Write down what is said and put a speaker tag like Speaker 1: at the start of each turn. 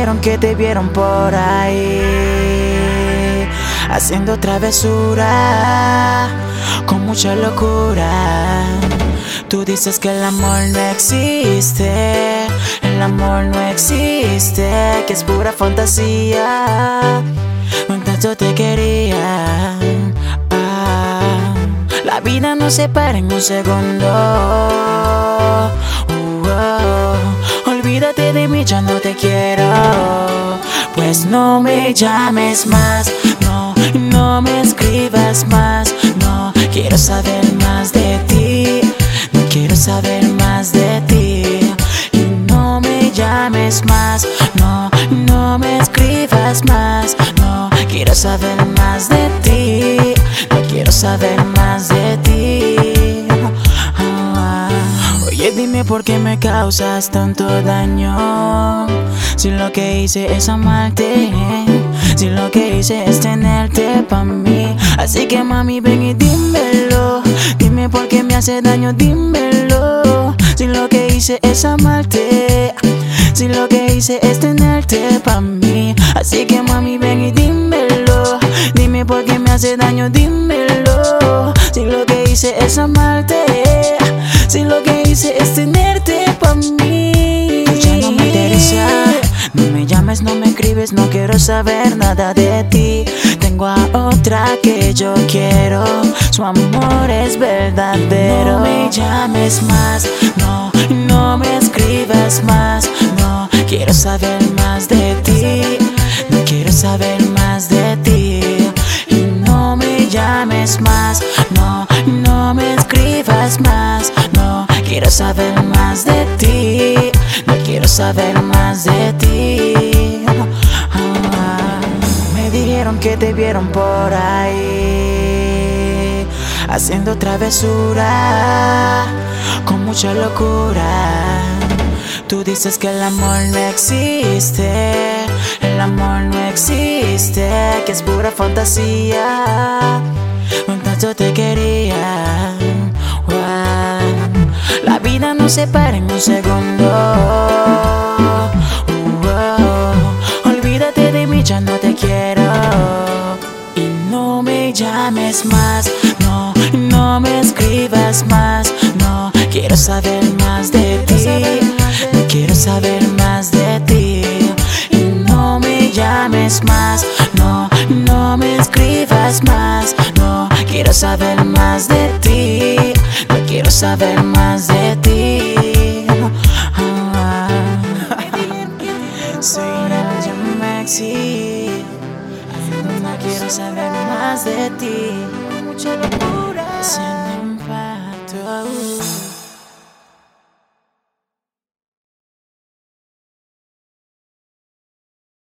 Speaker 1: dijeron que te vieron por ahí haciendo travesura con mucha locura. Tú dices que el amor no existe, el amor no existe, que es pura fantasía. Tanto te quería. La vida nos separa en un segundo. Olvídate de mí, ya no te quiero. Pues no me llames más, no me escribas más. No quiero saber más de ti, no quiero saber más de ti. Y no me llames más, no me escribas más. No quiero saber más de ti, no quiero saber más de ti. Oye, dime por qué me causas tanto daño. Si lo que hice es amarte, si lo que hice es tenerte pa' mí. Así que mami, ven y dímelo. Dime por qué me hace daño, dímelo. Si lo que hice es amarte, si lo que hice es tenerte pa' mí. Así que mami, ven y dímelo. Dime por qué me hace daño, dímelo. Si lo que hice es amarte, si lo que hice es tenerte pa' mí. Ya no me interesa, no me llames, no me escribes, no quiero saber nada de ti. Tengo a otra que yo quiero, su amor es verdadero. No me llames más, no me escribas más. No quiero saber más de ti, no quiero saber más de ti. Y no me llames más, no me escribas más. No quiero saber más de ti, no quiero saber más de ti. Me dijeron que te vieron por ahí haciendo travesura con mucha locura. Tú dices que el amor no existe, el amor no existe, que es pura fantasía. Tanto te quería. La vida nos separa en un segundo. Olvídate de mí, ya no te quiero. Y no me llames más, no me escribas más. No quiero saber más de ti, no quiero saber más de ti. Y no me llames más, no me escribas más. No quiero saber más de ti, no quiero saber más de ti. Soy el Maxi, no quiero saber más de ti. Mucha locura, sin impacto.